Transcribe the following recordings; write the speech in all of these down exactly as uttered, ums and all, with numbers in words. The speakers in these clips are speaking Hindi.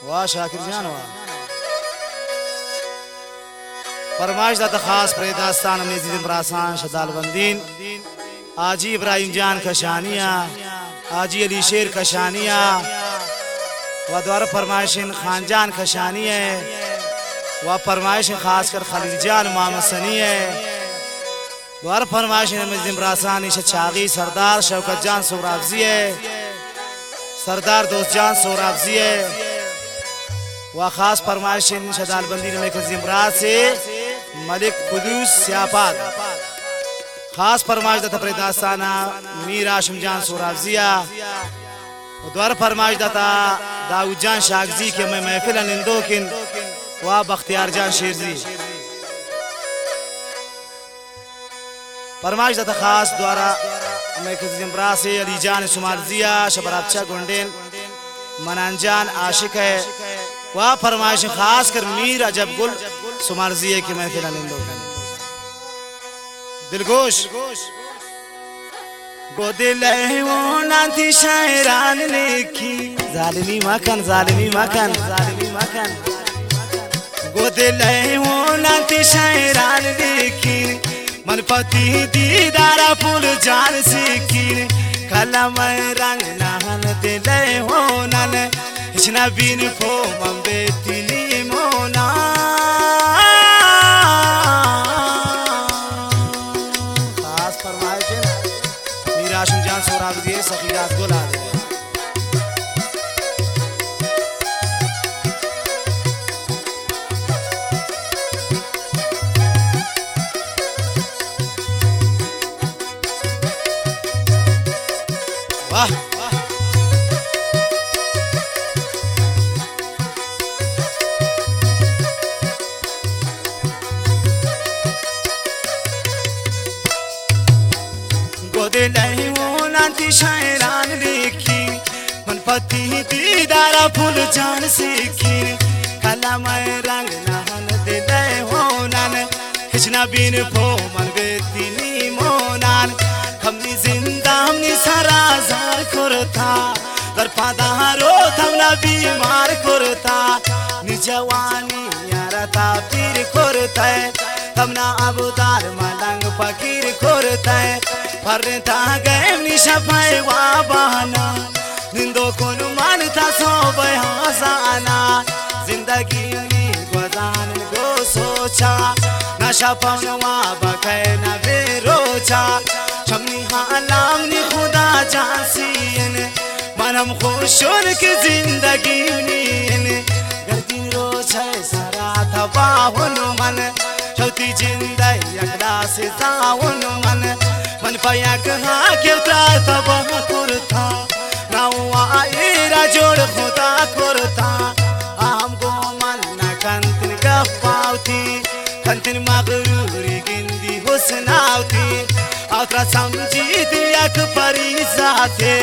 वाह शाकिर जान वाह फरमाइश दाता खास पर दास्तान में जिद रासान शदाल बंदीन आजी इब्राहिम जान कशानिया आजी अली शेर कशानिया व द्वारा फरमाइशन खान जान कशानी है व फरमाइश खास कर खलील जान मामसनी है द्वारा फरमाइश में रासान चागी सरदार शौकत जान सोराबजी है सरदार दोस्त जान सोराबजी है व खास फरमाइश शदाल बंदी में जिमरा से मलिक कुदूस स्यापाद खास फरमाइश दाता दास्ताना मीर आशम जान सोराबजिया द्वारा फरमाइश दाता दाऊद जान शागजी के मैं महफिल निंदोकिन व बख्तियार जान शेरजी फरमाइश दाता खास द्वारा मैं जिमरा से अली जान सुमारजिया शबराबचा गुंडेन मनान जान आशिक है वह फरमाइश खास कर मीर अजब गुल सुमारजिया की महफिल निंदोकिन दिलगोश गोदिल वो नांती शायरान लिखी जालिमी मकन जालिमी मकन जालिमी मकन गोदिल वो नांती शायरान लिखी मनपति दीदारा फूल जान सीखी कलम रंग नहन दिल हो नन इचना बिन फो मम्बे तिली मोना जान सोराबजी सखीरात गोला दे वाह गोदे नहीं नांती शायरान लिखी मनपति दीदारा फूल जान सीखी कलम रंग नहन दिल हो नन हिचना बिन फो मन बेतिनी मोनान हमनी जिंदा हमनी सारा जार करता दर पादारो थमना बीमार करता निजवानी यारता पीर करता तमना अबदार मलंग फकीर करता फरता गए निशफाए वा बहाना निंदो कोनो मानता सो बहाना जिंदगी नी गुजान गो सोचा नशा पवनवा बकै न बेरोचा शमनी हालाम नी खुदा जानसीन मनम खुशुन की जिंदगी नीन गर्दिन रोज है सारा तबाहुन मन चौथी जिंदगी अगला से जाउन मन मन पाया कहाँ के तबाह करता नावा इरा जोड़ खुदा करता हमको मन न कंतिन गपावती कंतिन मगरूरी गिंदी हुस्नावती आखरा समझी दिया परी जाते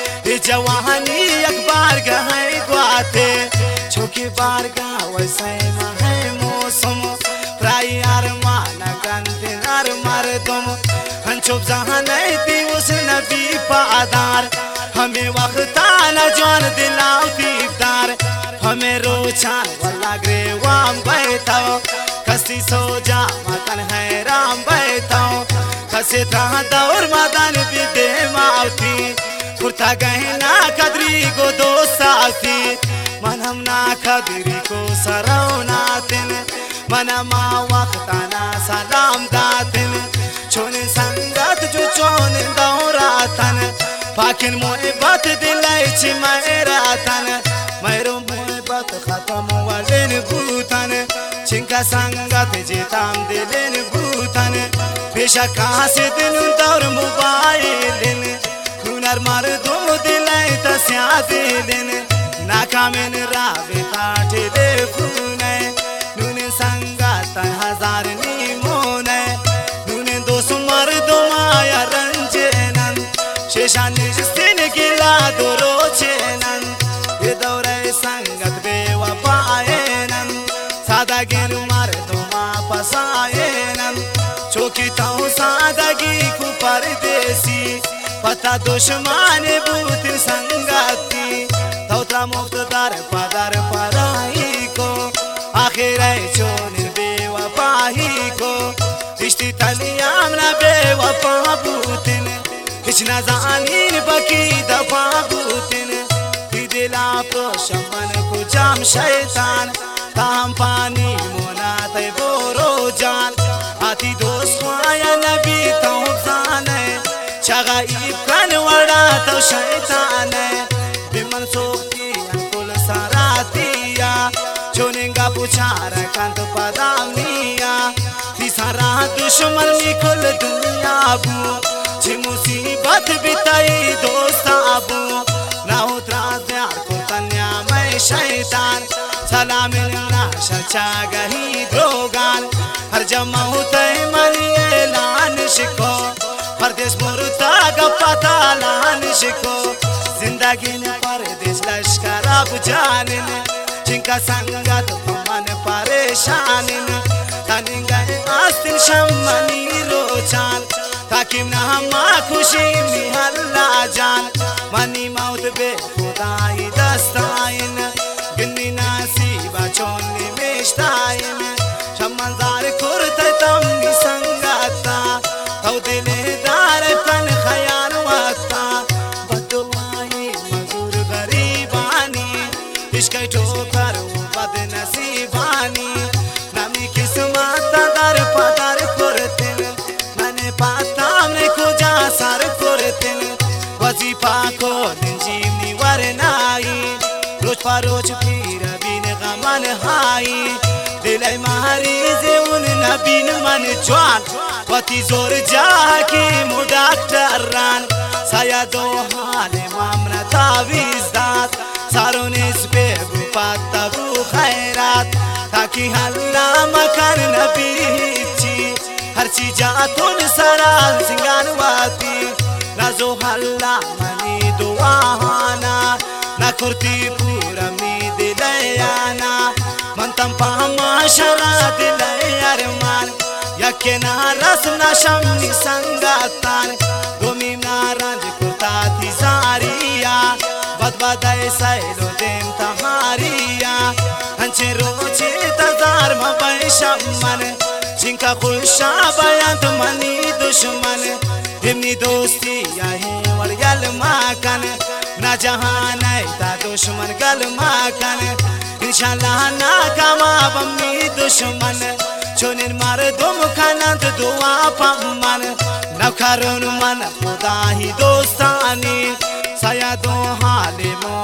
जवानी अखबार गए गुआते छोकी बार गा वैसे है मौसम प्राय अरमान कंतिन अर मर तुम चुप जहाँ नहीं थी उस नबी पादार हमें वक्त आना जान दिलाओ दीपदार हमें रोचान वाला ग्रे वाम बैठाओ कसी सो जा मदन है राम बैठाओ कसे तहाँ दौर मदन भी दे मावती कुर्ता गहना कदरी को दो साथी मन हम ना कदरी को सराव नातिन मना मा वक्त आना सलाम दातिन छोने संगत जो चोने दौरातन पाकिन मोहब्बत दिलाई ची मैरातन मैरो मोहब्बत खत्म वालेन भूतन चिंका संगत जेताम दिलेन भूतन पेशा कहाँ से दिन दौर मोबाइलिन खुनर मार दो दिलाई तस्या दिलिन नाकामेन रावे ताटे दे फूने नूने संगत हजार नी मोने सुमर दो माया रंजनन शेषान जिस्तिन गिला दो रोचनन ये दौरे संगत बेवफायनन सादा गिर मार दो मा पसायनन चौकी ताऊ सादगी को परदेसी पता दुश्मन बूत संगती توتر مفتدر پدر پدایی کو آخره چون بی وفایی کو رشتی تنیم نبی وفا بودن هیچ نزانین بکی دفا بودن دی دلا پروشم من کجام شیطان تام پانی مناتی برو جان آتی دوست خوایا نبی تو زانه چغایب کن وڑا تو شیطانه بمن سوکی انکل ساراتیا چوننگا پوچارا کانت پدامنیا تی سارا دشمن می کل دنیا بو چی مصیبت بیتائی دوستا بو ناو تراز دیار کرتنیا میں شیطان سلام ناشا چاگہی دروگان ہر جمع ہوتا ہے منی اعلان شکو پردیس مرتا گپتا لان شکو زندگی نے پردیس لشکر اب جانن جن کا سنگت من پریشانن تنگئے آستن شمنی روچان تاکیم نہ ہما خوشی می اللہ جان منی موت بے خدای دستائن گنی نصیبہ چونی میشتائن شمنزار کرتے تمنی سنگتا تو دل دار پن خیال وقتا بدوائی مزور غریبانی عشق ٹھوکر بد نصیبانی نمی قسمت در پدر کرتن من پاتام نے کجا سر کرتن وظیفہ کو دنجیونی ورنائی روز پروز پیر بین غمن ہائی دل مریض ان نبین من جوان وتی زور جا کی مڈاکٹر ران سایہ دو حال مامنا تاویز داد ساروں نے اس پہ گفت بو خیرات تاکہ اللہ مکان نبی چی ہر چی جاتون سران سنگان واتی نازو اللہ منی دعانا نا کرتی پورا می دلیانا من تم پاما شرا دلی ارمان یکی نارسم نشم نسنگتان دومیم نارنج کرتا تی زاریا بد بدای سیلو دیم تهاریا هنچه روچی تزار مبایشم من جنکا خوشا بیانت منی دشمن همنی دوستی یاہی وریل ماکن نا جہان ایتا دشمن گل ماکن انشاءاللہ ناکاما بمی دشمن چونین مردم کنند دعا پمن نوکرون من خدا ہی دوستانی سایہ دو حال مو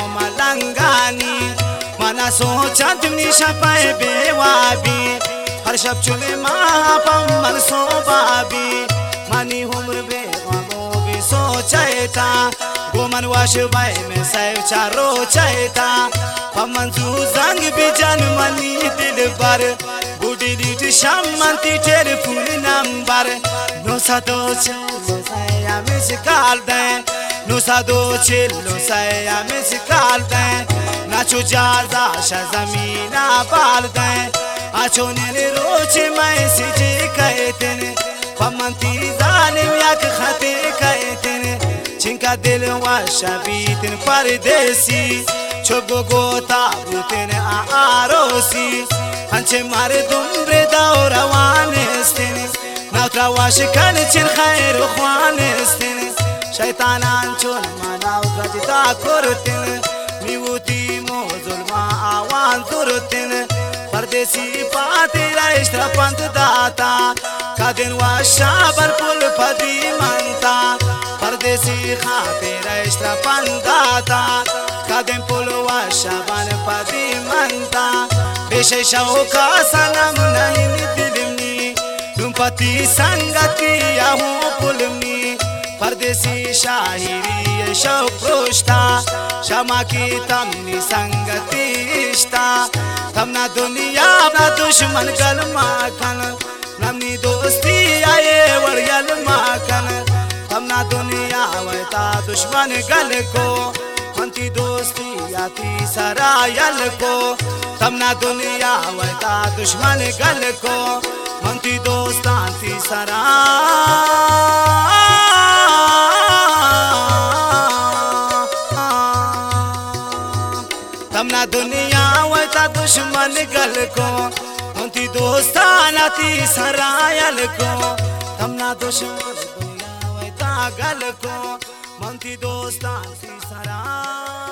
ملنگانی منا سوچا تمنی شپائے بے وابی ہر شب چلے ماں پمن سو بابی مانی عمر بے غمو بھی سوچائیتا گومن واش بائی میں سیو چارو چاہیتا پمن زو زنگ بھی جان منی دل بر بوڑی لیٹ شام منتی ٹیلیفون نمبر نو ساتو چلو سایا مس کال دیں نو ساتو چلو سایا مس کال دیں ناچو جاردا شا زمین آبال دیں آچو نیل روچے میں سجے کہتے نے پمنتی ظالم یک خطے کہتے نے چنکا دل واشا بیتن پردیسی چوبو گوتا بوتن آروسی ہنچے مارے دمبر داو روانستن نوترا واشکن چن خیر خوانستن شیطانان چون مناو رجتا کرتن میوتی مو ظلما آوان ترتن پردیسی پاتی رائشتر پنت داتا کدن واشا بر پل پدی منتا پردیسی خاتی رائشتر پنت داتا کدن پل واشا بر پدی منتا بیشی شوکا سنم نہیں دلمنی دم پتی سنگتی یہو پلمنی پردیسی شاہری شوق روشتا شما کی تمنی سنگتیشتا تمنا دنیا نا دشمن گل ماکن نمنی دوستی آئے وریل ماکن تمنا دنیا ویتا دشمن گل کو منتی دوستی آتی سرائل کو تمنا دنیا ویتا دشمن گل کو منتی دوستان تی سرائل तमना दुनिया वता दुश्मन गल को उनती दोस्ताना ती सरायल को तमना दुश्मन दुनिया वता गल को मंती दोस्तान ती सरायल